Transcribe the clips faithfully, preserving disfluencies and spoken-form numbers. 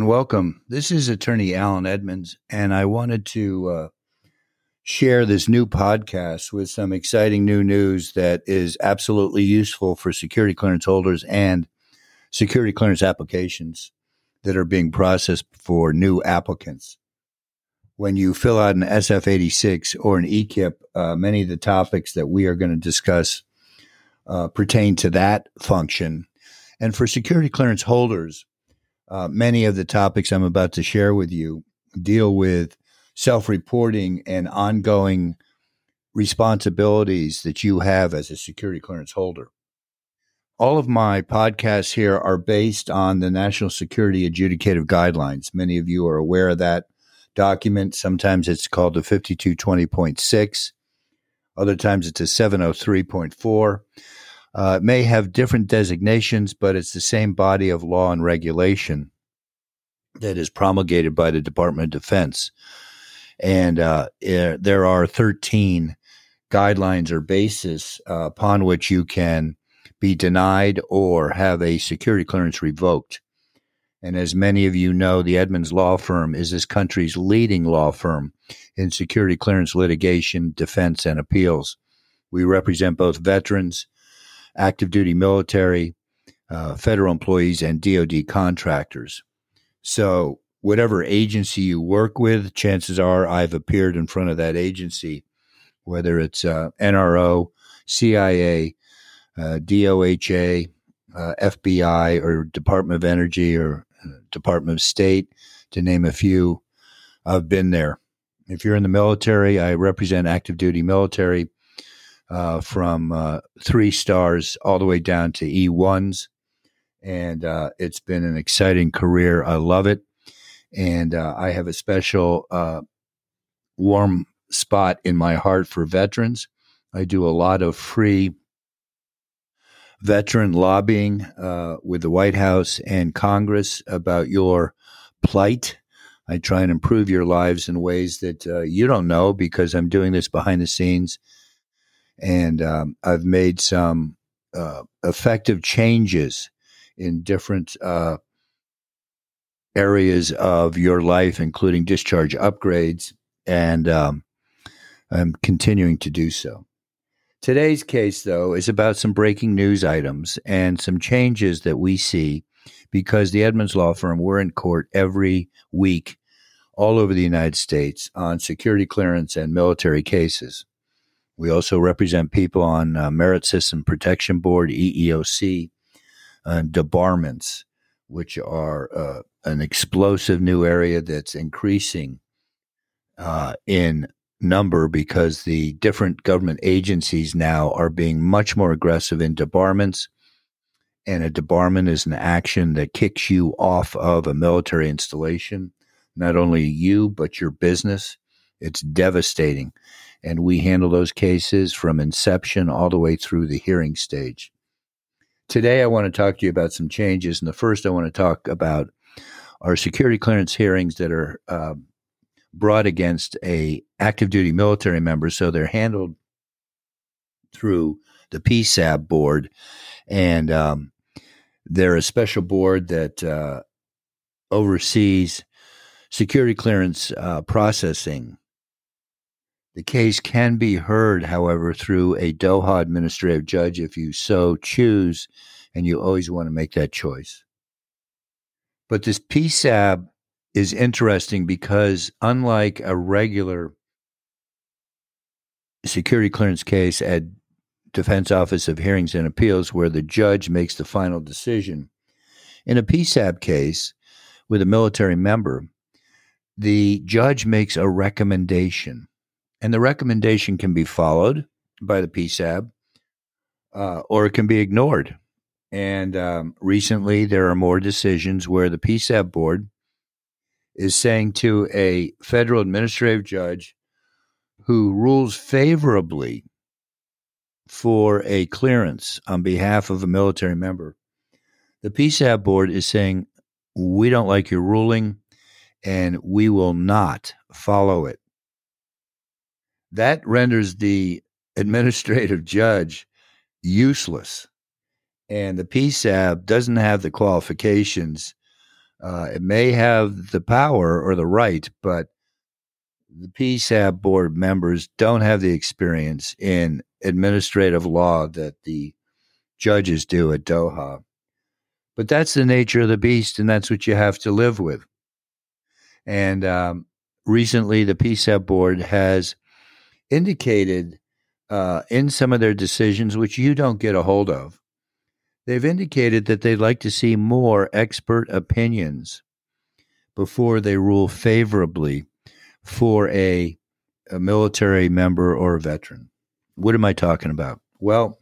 everyone. Welcome. This is Attorney Alan Edmonds, and I wanted to uh, share this new podcast with some exciting new news that is absolutely useful for security clearance holders and security clearance applications that are being processed for new applicants. When you fill out an S F eighty-six or an E K I P, uh, many of the topics that we are going to discuss uh, pertain to that function. And for security clearance holders, uh, many of the topics I'm about to share with you deal with self-reporting and ongoing responsibilities that you have as a security clearance holder. All of my podcasts here are based on the National Security Adjudicative Guidelines. Many of you are aware of that document. Sometimes it's called the fifty-two twenty point six. Other times it's a seven oh three point four. Uh, it may have different designations, but it's the same body of law and regulation that is promulgated by the Department of Defense. And uh, er, there are thirteen guidelines or bases uh, upon which you can be denied or have a security clearance revoked. And as many of you know, the Edmonds Law Firm is this country's leading law firm in security clearance litigation, defense, and appeals. We represent both veterans, active duty military, uh, federal employees, and D O D contractors. So whatever agency you work with, chances are I've appeared in front of that agency, whether it's uh, N R O, C I A, uh, D O H A, uh, F B I, or Department of Energy, or uh, Department of State, to name a few. I've been there. If you're in the military, I represent active duty military, Uh, from uh, three stars all the way down to E ones. And uh, it's been an exciting career. I love it. And uh, I have a special uh, warm spot in my heart for veterans. I do a lot of free veteran lobbying uh, with the White House and Congress about your plight. I try and improve your lives in ways that uh, you don't know, because I'm doing this behind the scenes. And um, I've made some uh, effective changes in different uh, areas of your life, including discharge upgrades, and um, I'm continuing to do so. Today's case, though, is about some breaking news items and some changes that we see because the Edmonds Law Firm, we're in court every week all over the United States on security clearance and military cases. We also represent people on uh, Merit System Protection Board, E E O C, and debarments, which are uh, an explosive new area that's increasing uh, in number because the different government agencies now are being much more aggressive in debarments. And a debarment is an action that kicks you off of a military installation, not only you, but your business. It's devastating. And we handle those cases from inception all the way through the hearing stage. Today, I want to talk to you about some changes. And the first I want to talk about are security clearance hearings that are uh, brought against a active duty military member. So they're handled through the P S A B board. And um, they're a special board that uh, oversees security clearance uh, processing. The case can be heard, however, through a Doha administrative judge if you so choose, and you always want to make that choice. But this P S A B is interesting because unlike a regular security clearance case at Defense Office of Hearings and Appeals where the judge makes the final decision, in a P S A B case with a military member, the judge makes a recommendation. And the recommendation can be followed by the P S A B, uh, or it can be ignored. And um, recently, there are more decisions where the P S A B board is saying to a federal administrative judge who rules favorably for a clearance on behalf of a military member, the P S A B board is saying, we don't like your ruling, and we will not follow it. That renders the administrative judge useless, and the P S A B doesn't have the qualifications Uh, it may have the power or the right, but the P S A B board members don't have the experience in administrative law that the judges do at Doha. But that's the nature of the beast, and that's what you have to live with. And um, recently, the P S A B board has indicated uh, in some of their decisions, which you don't get a hold of, they've indicated that they'd like to see more expert opinions before they rule favorably for a, a military member or a veteran. What am I talking about? Well,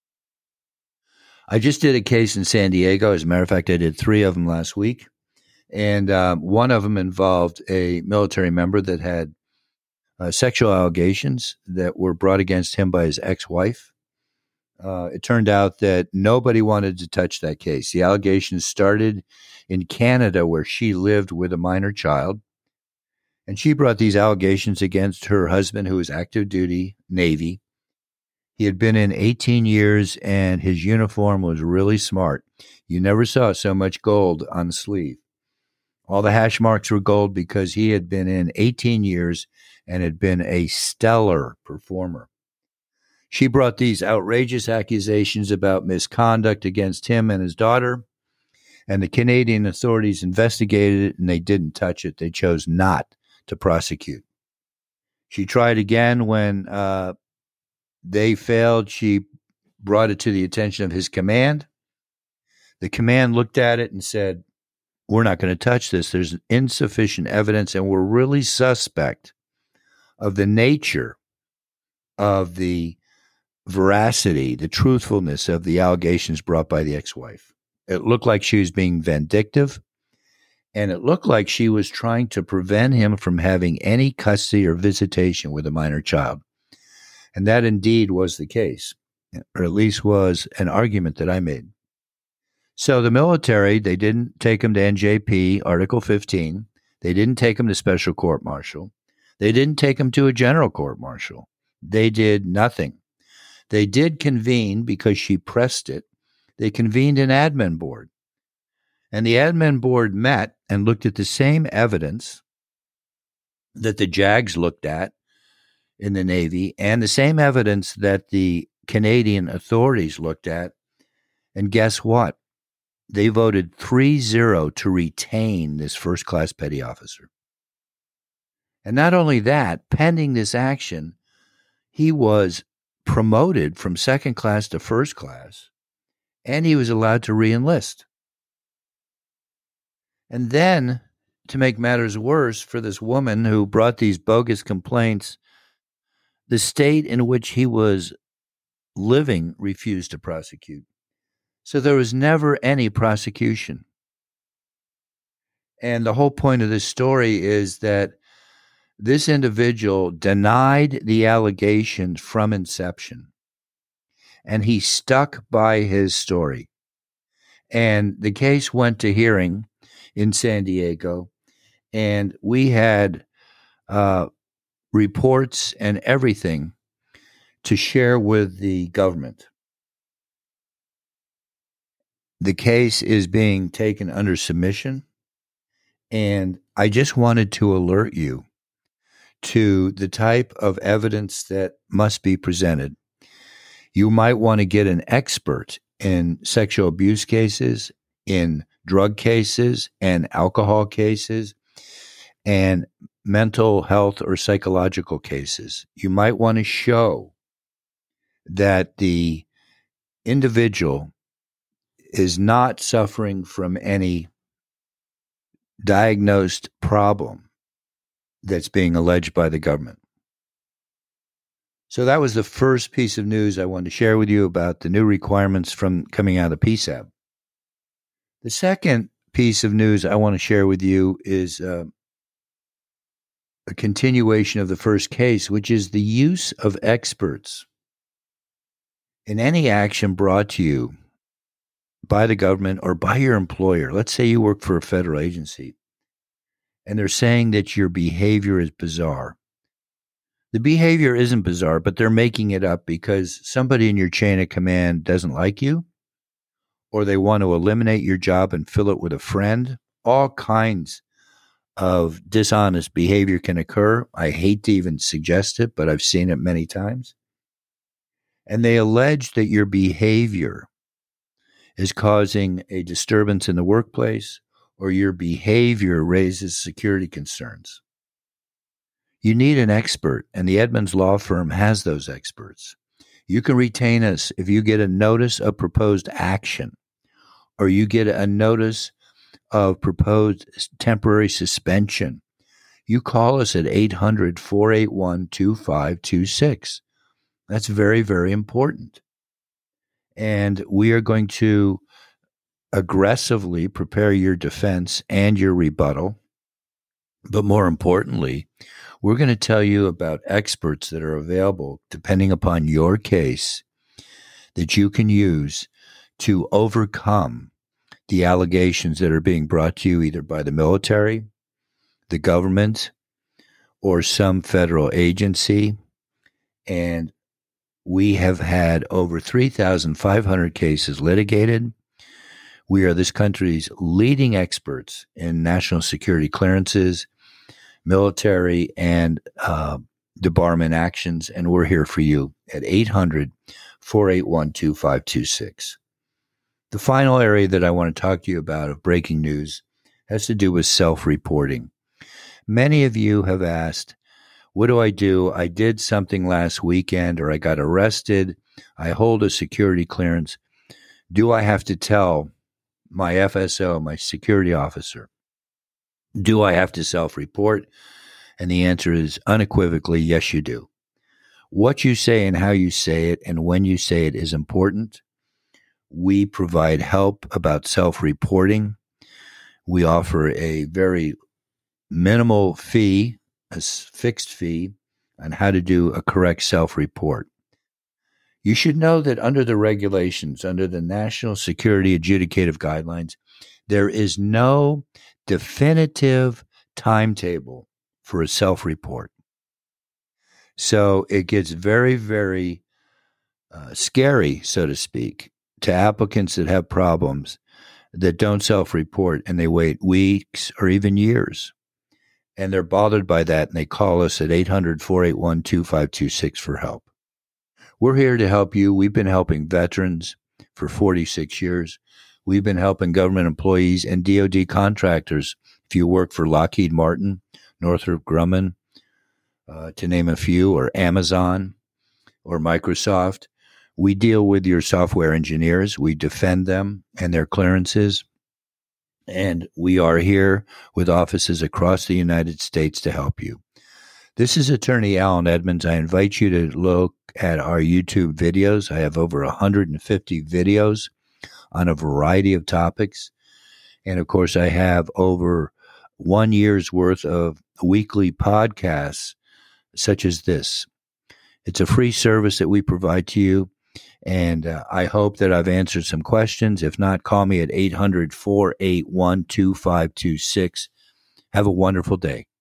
I just did a case in San Diego. As a matter of fact, I did three of them last week. And um, one of them involved a military member that had uh, sexual allegations that were brought against him by his ex-wife. Uh, it turned out that nobody wanted to touch that case. The allegations started in Canada, where she lived with a minor child. And she brought these allegations against her husband, who was active duty Navy. He had been in eighteen years, and his uniform was really smart. You never saw so much gold on the sleeve. All the hash marks were gold because he had been in eighteen years and had been a stellar performer. She brought these outrageous accusations about misconduct against him and his daughter, and the Canadian authorities investigated it, and they didn't touch it. They chose not to prosecute. She tried again when uh, they failed. She brought it to the attention of his command. The command looked at it and said, we're not going to touch this. There's insufficient evidence, and we're really suspect of the nature of the veracity, the truthfulness of the allegations brought by the ex-wife. It looked like she was being vindictive, and it looked like she was trying to prevent him from having any custody or visitation with a minor child. And that indeed was the case, or at least was an argument that I made. So the military, they didn't take him to N J P, Article fifteen. They didn't take him to Special Court Martial. They didn't take him to a General Court Martial. They did nothing. They did convene, because she pressed it, they convened an admin board. And the admin board met and looked at the same evidence that the J A Gs looked at in the Navy, and the same evidence that the Canadian authorities looked at. And guess what? They voted three zero to retain this first-class petty officer. And not only that, pending this action, he was promoted from second class to first class, and he was allowed to re-enlist. And then, to make matters worse for this woman who brought these bogus complaints, the state in which he was living refused to prosecute. So there was never any prosecution. And the whole point of this story is that this individual denied the allegations from inception, and he stuck by his story. And the case went to hearing in San Diego, and we had uh, reports and everything to share with the government. The case is being taken under submission, and I just wanted to alert you to the type of evidence that must be presented. You might want to get an expert in sexual abuse cases, in drug cases, and alcohol cases, and mental health or psychological cases. You might want to show that the individual is not suffering from any diagnosed problem that's being alleged by the government. So that was the first piece of news I wanted to share with you about the new requirements from coming out of P S A B. The second piece of news I want to share with you is uh, a continuation of the first case, which is the use of experts in any action brought to you by the government or by your employer. Let's say you work for a federal agency, and they're saying that your behavior is bizarre. The behavior isn't bizarre, but they're making it up because somebody in your chain of command doesn't like you, or they want to eliminate your job and fill it with a friend, all kinds of dishonest behavior can occur. I hate to even suggest it, but I've seen it many times. And they allege that your behavior is causing a disturbance in the workplace, or your behavior raises security concerns. You need an expert, and the Edmonds Law Firm has those experts. You can retain us if you get a notice of proposed action, or you get a notice of proposed temporary suspension. You call us at eight hundred, four eight one, two five two six. That's very, very important. And we are going to aggressively prepare your defense and your rebuttal. But more importantly, we're going to tell you about experts that are available, depending upon your case, that you can use to overcome the allegations that are being brought to you either by the military, the government, or some federal agency. And we have had over three thousand five hundred cases litigated. We are this country's leading experts in national security clearances, military, and uh, debarment actions, and we're here for you at eight hundred, four eight one, two five two six. The final area that I want to talk to you about of breaking news has to do with self-reporting. Many of you have asked, what do I do? I did something last weekend, or I got arrested. I hold a security clearance. Do I have to tell my F S O, my security officer? Do I have to self-report? And the answer is unequivocally, yes, you do. What you say and how you say it and when you say it is important. We provide help about self-reporting. We offer a very minimal fee, a fixed fee, on how to do a correct self-report. You should know that under the regulations, under the National Security Adjudicative Guidelines, there is no definitive timetable for a self-report. So it gets very, very uh, scary, so to speak, to applicants that have problems that don't self-report and they wait weeks or even years. And they're bothered by that, and they call us at eight hundred, four eight one, two five two six for help. We're here to help you. We've been helping veterans for forty-six years. We've been helping government employees and D O D contractors. If you work for Lockheed Martin, Northrop Grumman, uh, to name a few, or Amazon or Microsoft, we deal with your software engineers. We defend them and their clearances. And we are here with offices across the United States to help you. This is Attorney Alan Edmonds. I invite you to look at our YouTube videos. I have over one hundred fifty videos on a variety of topics. And of course, I have over one year's worth of weekly podcasts such as this. It's a free service that we provide to you. And uh, I hope that I've answered some questions. If not, call me at eight hundred, four eight one, two five two six. Have a wonderful day.